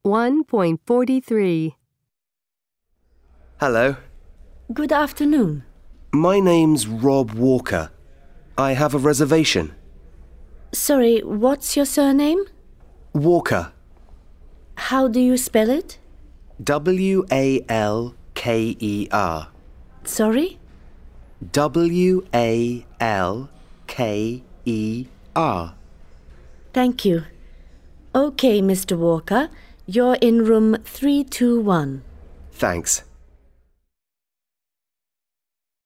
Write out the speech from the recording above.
1.43. Hello. Good afternoon. My name's Rob Walker. I have a reservation. Sorry, what's your surname? Walker. How do you spell it? Walker. Sorry? Walker. Thank you. Okay, Mr. Walker, you're in room 321. Thanks.